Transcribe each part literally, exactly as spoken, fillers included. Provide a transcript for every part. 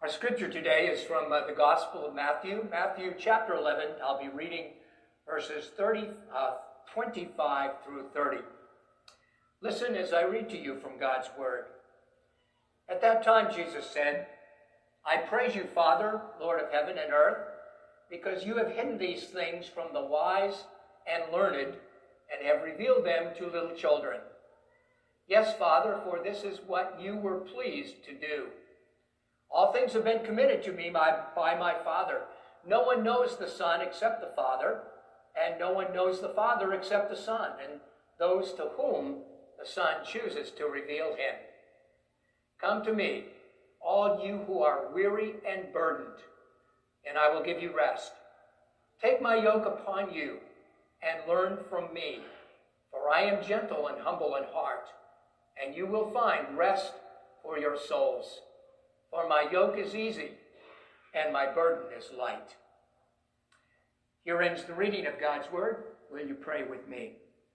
Our scripture today is from uh, the Gospel of Matthew, Matthew chapter eleven. I'll be reading verses thirty, uh, twenty-five through thirty. Listen as I read to you from God's word. At that time Jesus said, I praise you, Father, Lord of heaven and earth, because you have hidden these things from the wise and learned and have revealed them to little children. Yes, Father, for this is what you were pleased to do. All things have been committed to me by, by my Father. No one knows the Son except the Father, and no one knows the Father except the Son, and those to whom the Son chooses to reveal him. Come to me, all you who are weary and burdened, and I will give you rest. Take my yoke upon you and learn from me, for I am gentle and humble in heart, and you will find rest for your souls. For my yoke is easy, and my burden is light. Here ends the reading of God's word. Will you pray with me?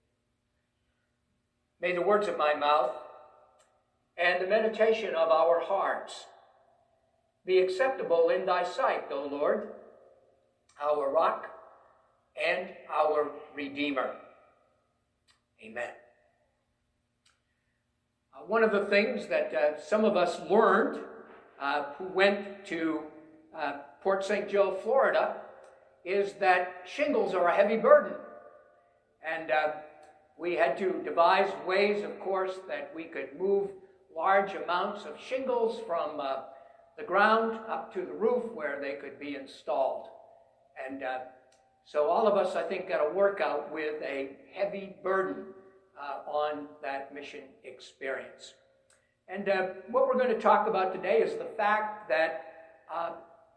May the words of my mouth and the meditation of our hearts be acceptable in thy sight, O Lord, our rock and our Redeemer. Amen. Uh, one of the things that uh, some of us learned Uh, who went to uh, Port Saint Joe, Florida, is that shingles are a heavy burden. And uh, we had to devise ways, of course, that we could move large amounts of shingles from uh, the ground up to the roof where they could be installed. And uh, so all of us, I think, got a workout with a heavy burden uh, on that mission experience. And uh, what we're going to talk about today is the fact that uh,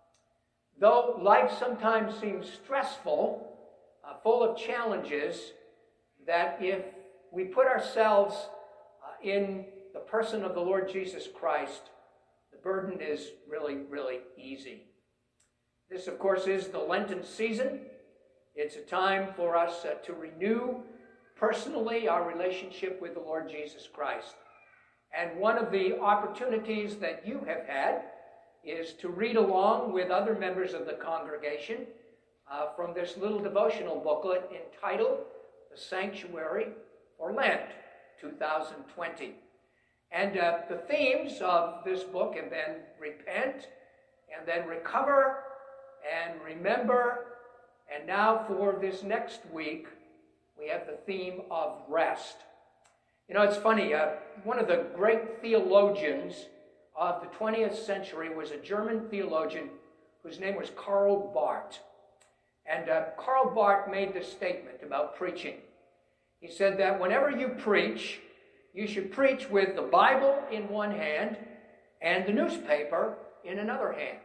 though life sometimes seems stressful, uh, full of challenges, that if we put ourselves uh, in the person of the Lord Jesus Christ, the burden is really, really easy. This, of course, is the Lenten season. It's a time for us uh, to renew personally our relationship with the Lord Jesus Christ. And one of the opportunities that you have had is to read along with other members of the congregation uh, from this little devotional booklet entitled The Sanctuary for Lent two thousand twenty. And uh, the themes of this book have been repent, and then recover, and remember, and now for this next week, we have the theme of rest. You know, it's funny, uh, one of the great theologians of the twentieth century was a German theologian whose name was Karl Barth. And uh, Karl Barth made this statement about preaching. He said that whenever you preach, you should preach with the Bible in one hand and the newspaper in another hand.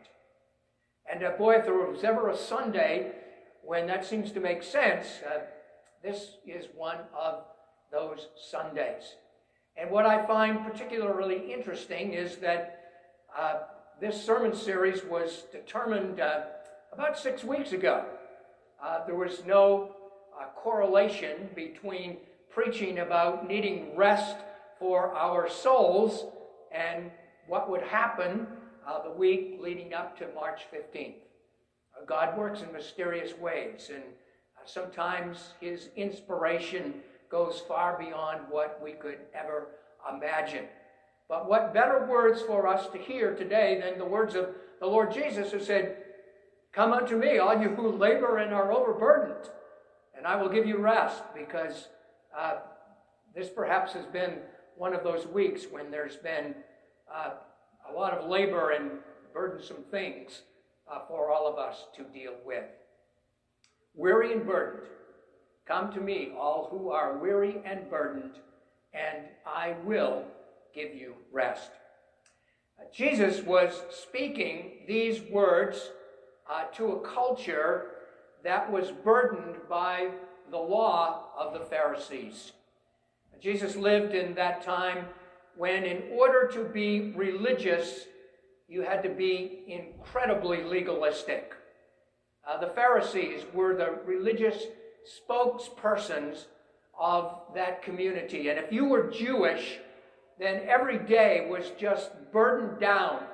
And uh, boy, if there was ever a Sunday when that seems to make sense, uh, this is one of those Sundays. And what I find particularly interesting is that uh, this sermon series was determined uh, about six weeks ago. Uh, there was no uh, correlation between preaching about needing rest for our souls and what would happen uh, the week leading up to March fifteenth. Uh, God works in mysterious ways, and uh, sometimes his inspiration goes far beyond what we could ever imagine. But what better words for us to hear today than the words of the Lord Jesus, who said, come unto me, all you who labor and are overburdened, and I will give you rest, because uh, this perhaps has been one of those weeks when there's been uh, a lot of labor and burdensome things uh, for all of us to deal with. Weary and burdened, come to me, all who are weary and burdened, and I will give you rest. Uh, Jesus was speaking these words uh, to a culture that was burdened by the law of the Pharisees. Uh, Jesus lived in that time when, in order to be religious, you had to be incredibly legalistic. Uh, the Pharisees were the religious spokespersons of that community. And if you were Jewish, then every day was just burdened down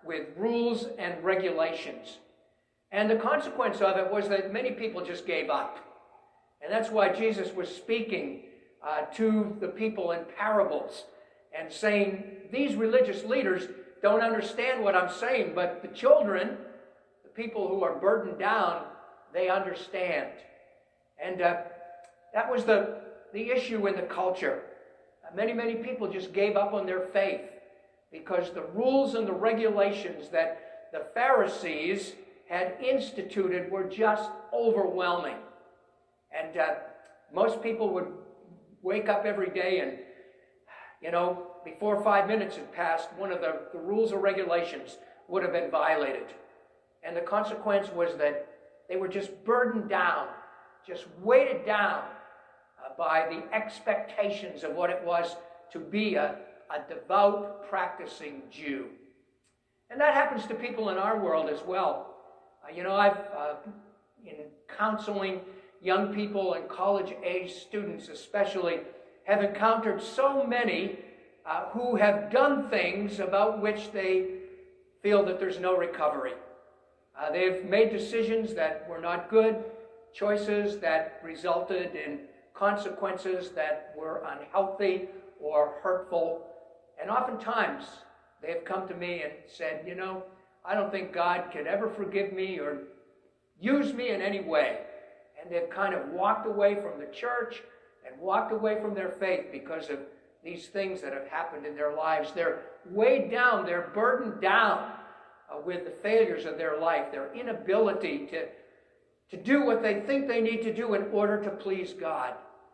with rules and regulations. And the consequence of it was that many people just gave up. And that's why Jesus was speaking uh, to the people in parables and saying, these religious leaders don't understand what I'm saying, but the children, the people who are burdened down, they understand. And uh, that was the, the issue in the culture. Uh, many, many people just gave up on their faith because the rules and the regulations that the Pharisees had instituted were just overwhelming. And uh, most people would wake up every day and, you know, before five minutes had passed, one of the, the rules or regulations would have been violated. And the consequence was that they were just burdened down, just weighted down uh, by the expectations of what it was to be a, a devout, practicing Jew. And that happens to people in our world as well. Uh, you know, I've, uh, in counseling young people and college-age students especially, have encountered so many uh, who have done things about which they feel that there's no recovery. Uh, they've made decisions that were not good, choices that resulted in consequences that were unhealthy or hurtful. And oftentimes, they have come to me and said, you know, I don't think God can ever forgive me or use me in any way. And they've kind of walked away from the church and walked away from their faith because of these things that have happened in their lives. They're weighed down, they're burdened down uh, with the failures of their life, their inability to, to do what they think they need to do in order to please God.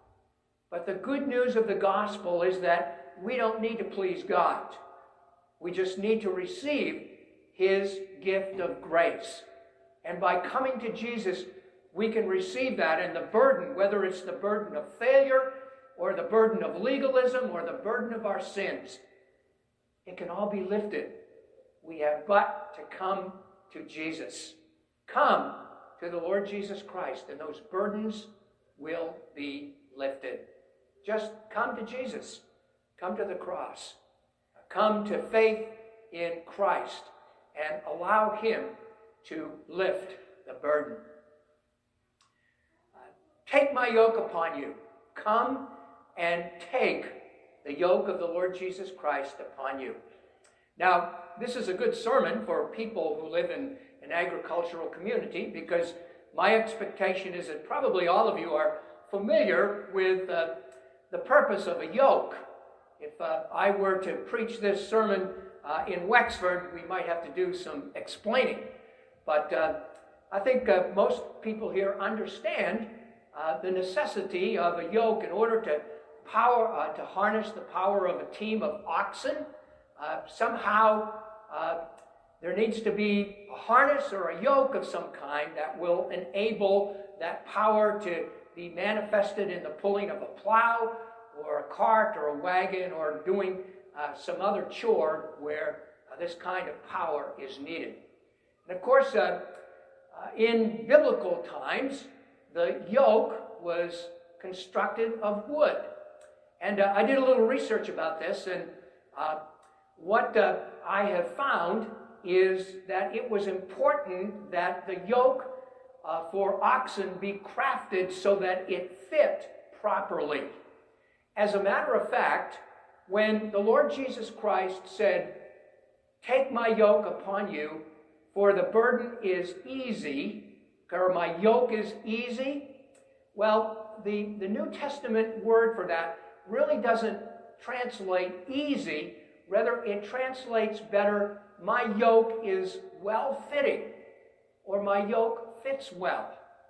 But the good news of the gospel is that we don't need to please God. We just need to receive His gift of grace. And by coming to Jesus, we can receive that, and the burden, whether it's the burden of failure or the burden of legalism or the burden of our sins, it can all be lifted. We have but to come to Jesus. Come to the Lord Jesus Christ, and those burdens will be lifted. Just come to Jesus. Come to the cross. Come to faith in Christ and allow Him to lift the burden. Take my yoke upon you. Come and take the yoke of the Lord Jesus Christ upon you. Now, this is a good sermon for people who live in an agricultural community, because my expectation is that probably all of you are familiar with uh, the purpose of a yoke. If uh, I were to preach this sermon uh, in Wexford, we might have to do some explaining. But uh, I think uh, most people here understand Uh, the necessity of a yoke in order to power, uh, to harness the power of a team of oxen. Uh, somehow uh, there needs to be a harness or a yoke of some kind that will enable that power to be manifested in the pulling of a plow or a cart or a wagon or doing uh, some other chore where uh, this kind of power is needed. And of course, uh, uh, in biblical times, the yoke was constructed of wood. And uh, I did a little research about this, and uh, what uh, I have found is that it was important that the yoke uh, for oxen be crafted so that it fit properly. As a matter of fact, when the Lord Jesus Christ said, "Take my yoke upon you, for the burden is easy," or "my yoke is easy," well, the, the New Testament word for that really doesn't translate easy. Rather, it translates better, "my yoke is well-fitting," or "my yoke fits well."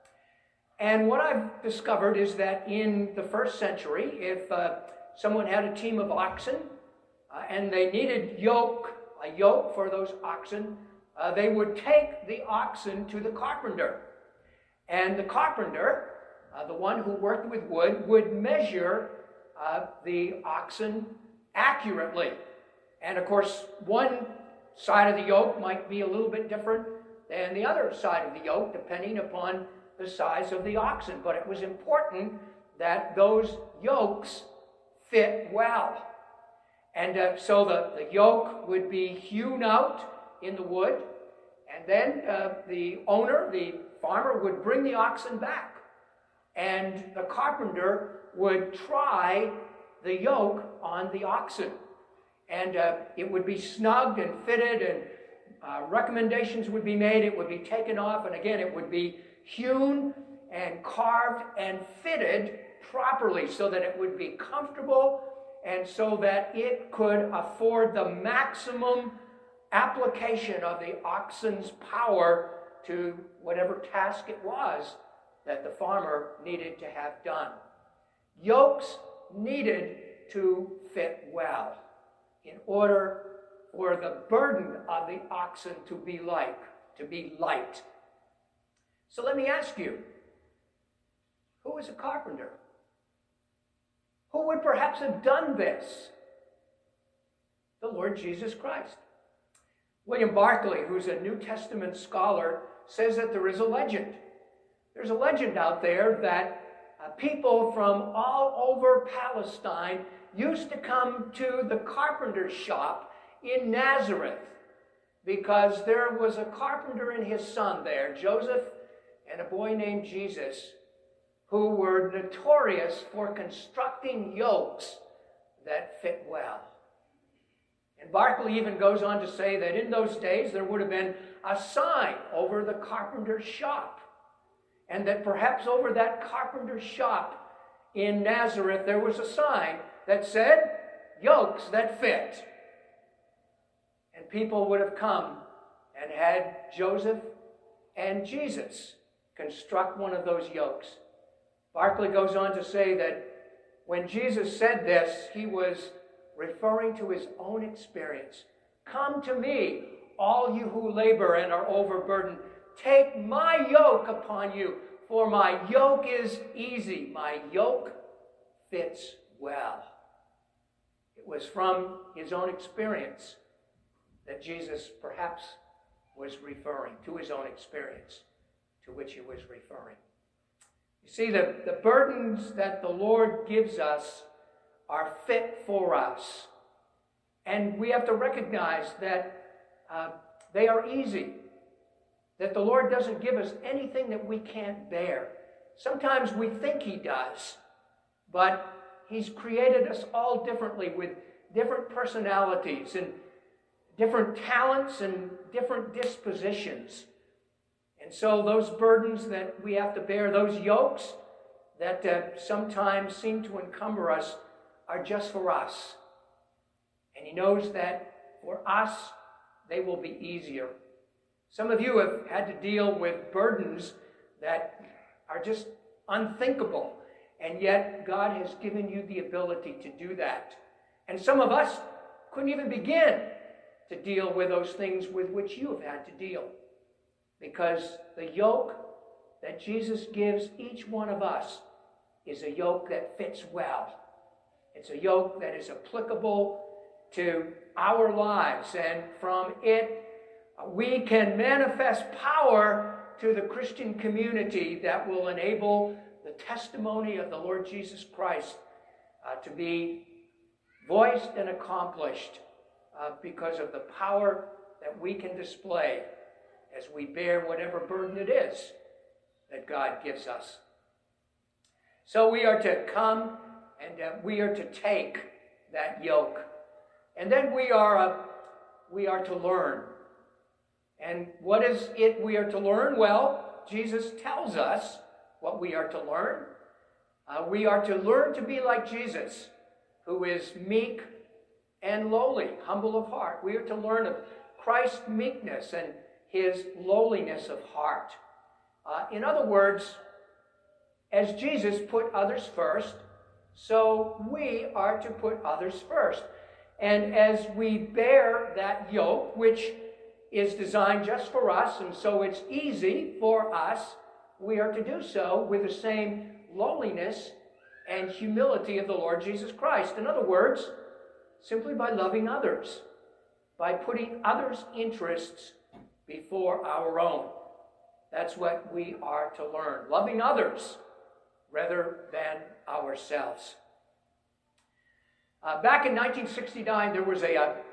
And what I've discovered is that in the first century, if uh, someone had a team of oxen uh, and they needed yoke, a yoke for those oxen, uh, they would take the oxen to the carpenter. And the carpenter, uh, the one who worked with wood, would measure uh, the oxen accurately. And of course, one side of the yoke might be a little bit different than the other side of the yoke, depending upon the size of the oxen. But it was important that those yokes fit well. And uh, so the, the yoke would be hewn out in the wood, and then uh, the owner, the farmer, would bring the oxen back, and the carpenter would try the yoke on the oxen. And uh, it would be snugged and fitted, and uh, recommendations would be made. It would be taken off, and again, it would be hewn and carved and fitted properly so that it would be comfortable and so that it could afford the maximum application of the oxen's power to whatever task it was that the farmer needed to have done. Yokes needed to fit well in order for the burden of the oxen to be like, to be light. So let me ask you, who is a carpenter? Who would perhaps have done this? The Lord Jesus Christ. William Barclay, who's a New Testament scholar, says that there is a legend. There's a legend out there that uh, people from all over Palestine used to come to the carpenter's shop in Nazareth because there was a carpenter and his son there, Joseph, and a boy named Jesus, who were notorious for constructing yokes that fit well. And Barclay even goes on to say that in those days there would have been a sign over the carpenter's shop, and that perhaps over that carpenter's shop in Nazareth there was a sign that said, "Yokes that fit." And people would have come and had Joseph and Jesus construct one of those yokes. Barclay goes on to say that when Jesus said this, he was referring to his own experience. "Come to me, all you who labor and are overburdened. Take my yoke upon you, for my yoke is easy. My yoke fits well." It was from his own experience that Jesus perhaps was referring to, his own experience to which he was referring. You see, the, the burdens that the Lord gives us are fit for us. And we have to recognize that uh, they are easy. That the Lord doesn't give us anything that we can't bear. Sometimes we think he does, but he's created us all differently with different personalities and different talents and different dispositions. And so those burdens that we have to bear, those yokes that uh, sometimes seem to encumber us, are just for us. And he knows that for us, they will be easier. Some of you have had to deal with burdens that are just unthinkable, and yet God has given you the ability to do that. And some of us couldn't even begin to deal with those things with which you have had to deal, because the yoke that Jesus gives each one of us is a yoke that fits well. It's a yoke that is applicable to our lives, and from it we can manifest power to the Christian community that will enable the testimony of the Lord Jesus Christ uh, to be voiced and accomplished uh, because of the power that we can display as we bear whatever burden it is that God gives us. So we are to come and uh, we are to take that yoke. And then we are, uh, we are to learn. And what is it we are to learn? Well, Jesus tells us what we are to learn. Uh, we are to learn to be like Jesus, who is meek and lowly, humble of heart. We are to learn of Christ's meekness and his lowliness of heart. Uh, in other words, as Jesus put others first, so we are to put others first. And as we bear that yoke, which is designed just for us, and so it's easy for us, we are to do so with the same lowliness and humility of the Lord Jesus Christ. In other words, simply by loving others, by putting others' interests before our own. That's what we are to learn, loving others rather than ourselves. Uh, back in nineteen sixty-nine, there was a, a,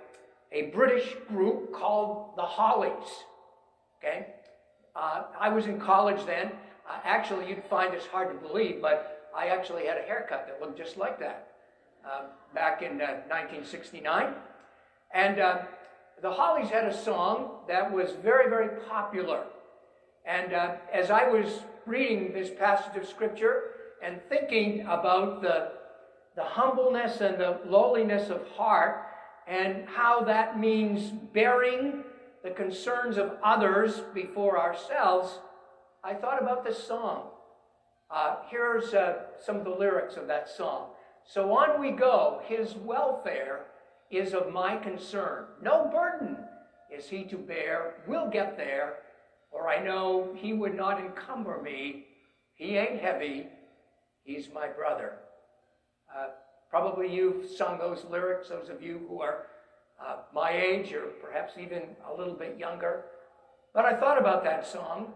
a British group called the Hollies. Okay? Uh, I was in college then. Uh, actually, you'd find this hard to believe, but I actually had a haircut that looked just like that uh, back in uh, nineteen sixty-nine. And uh, the Hollies had a song that was very, very popular. And uh, as I was reading this passage of Scripture and thinking about the, the humbleness and the lowliness of heart and how that means bearing the concerns of others before ourselves, I thought about this song. Uh, here's uh, some of the lyrics of that song. So on we go, his welfare is of my concern. No burden is he to bear. We'll get there, or I know he would not encumber me. He ain't heavy. He's my brother. Uh, probably you've sung those lyrics, those of you who are uh, my age or perhaps even a little bit younger. But I thought about that song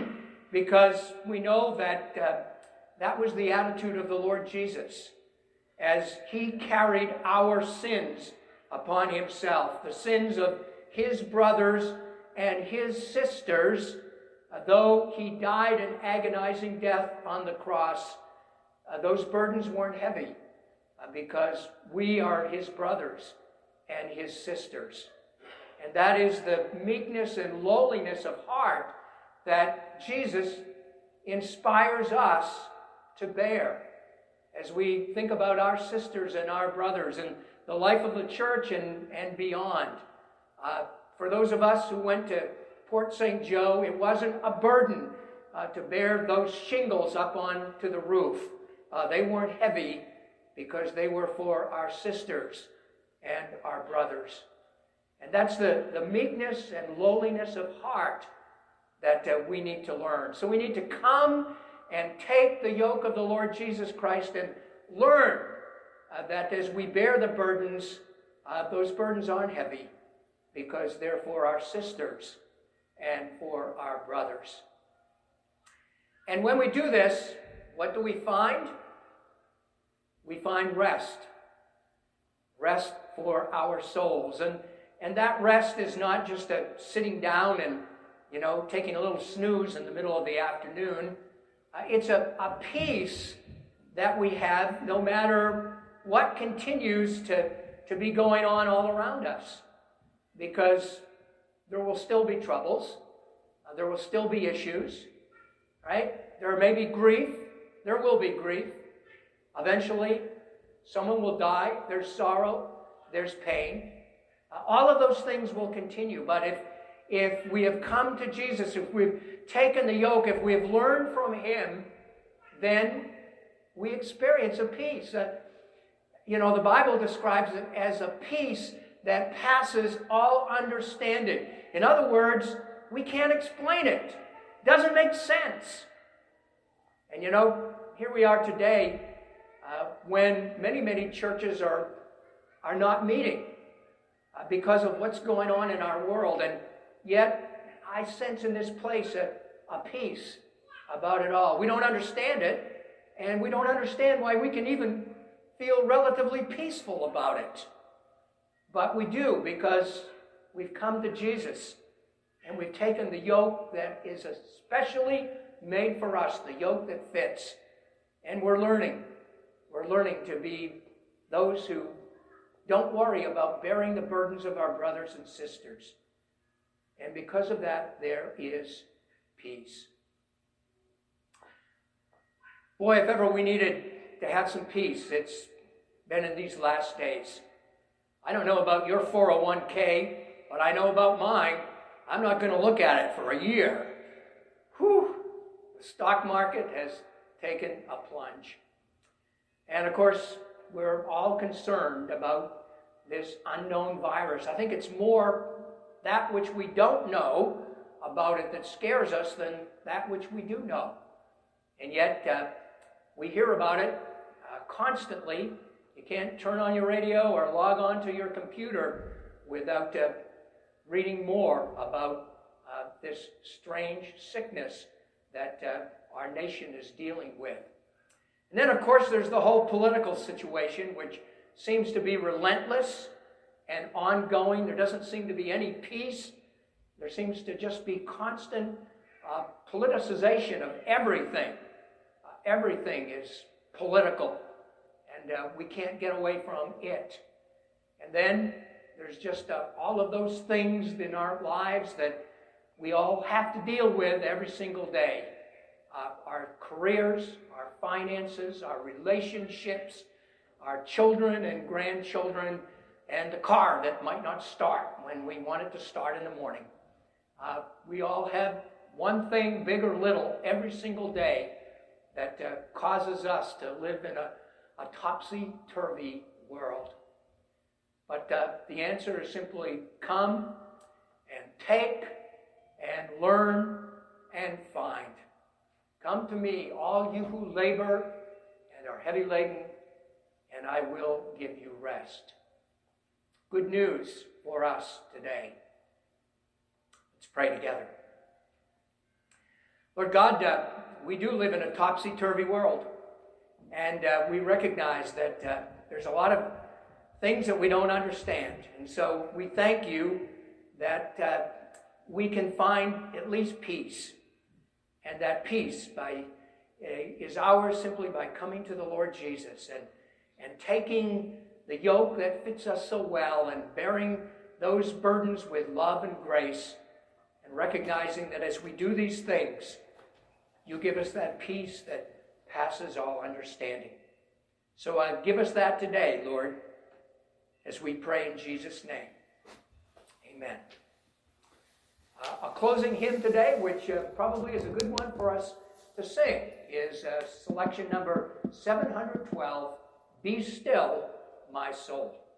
because we know that uh, that was the attitude of the Lord Jesus as he carried our sins upon himself, the sins of his brothers and his sisters. Uh, though he died an agonizing death on the cross, uh, those burdens weren't heavy uh, because we are his brothers and his sisters. And that is the meekness and lowliness of heart that Jesus inspires us to bear as we think about our sisters and our brothers and the life of the church and, and beyond. Uh, for those of us who went to Port Saint Joe, it wasn't a burden uh, to bear those shingles up onto the roof. Uh, they weren't heavy because they were for our sisters and our brothers. And that's the, the meekness and lowliness of heart that uh, we need to learn. So we need to come and take the yoke of the Lord Jesus Christ and learn uh, that as we bear the burdens, uh, those burdens aren't heavy because they're for our sisters and for our brothers. And when we do this, what do we find? We find rest. Rest for our souls. And, and that rest is not just a sitting down and, you know, taking a little snooze in the middle of the afternoon. Uh, it's a, a peace that we have no matter what continues to, to be going on all around us. Because there will still be troubles. Uh, there will still be issues. Right? There may be grief. There will be grief. Eventually, someone will die. There's sorrow. There's pain. Uh, all of those things will continue. But if, if we have come to Jesus, if we've taken the yoke, if we have learned from him, then we experience a peace. Uh, you know, the Bible describes it as a peace that passes all understanding. In other words, we can't explain it. It doesn't make sense. And you know, here we are today uh, when many, many churches are, are not meeting uh, because of what's going on in our world. And yet, I sense in this place a, a peace about it all. We don't understand it, and we don't understand why we can even feel relatively peaceful about it. But we do because we've come to Jesus and we've taken the yoke that is especially made for us, the yoke that fits. And we're learning. We're learning to be those who don't worry about bearing the burdens of our brothers and sisters. And because of that, there is peace. Boy, if ever we needed to have some peace, it's been in these last days. I don't know about your four oh one k, but I know about mine. I'm not going to look at it for a year. Whew! The stock market has taken a plunge. And of course, we're all concerned about this unknown virus. I think it's more that which we don't know about it that scares us than that which we do know. And yet, uh, we hear about it uh, constantly. You can't turn on your radio or log on to your computer without uh, reading more about uh, this strange sickness that uh, our nation is dealing with. And then, of course, there's the whole political situation, which seems to be relentless and ongoing. There doesn't seem to be any peace. There seems to just be constant uh, politicization of everything. Uh, everything is political, and uh, we can't get away from it. And then there's just uh, all of those things in our lives that we all have to deal with every single day. Uh, our careers, our finances, our relationships, our children and grandchildren, and the car that might not start when we want it to start in the morning. Uh, we all have one thing, big or little, every single day that uh, causes us to live in a, a topsy-turvy world. But uh, the answer is simply come and take and learn and find. Come to me, all you who labor and are heavy laden, and I will give you rest. Good news for us today. Let's pray together. Lord God, uh, we do live in a topsy-turvy world, and uh, we recognize that uh, there's a lot of things that we don't understand. And so we thank you that uh, we can find at least peace. And that peace by, uh, is ours simply by coming to the Lord Jesus and, and taking the yoke that fits us so well and bearing those burdens with love and grace, and recognizing that as we do these things, you give us that peace that passes all understanding. So uh, give us that today, Lord, as we pray in Jesus' name. Amen. Uh, a closing hymn today, which uh, probably is a good one for us to sing, is uh, selection number seven hundred twelve, Be Still, My Soul.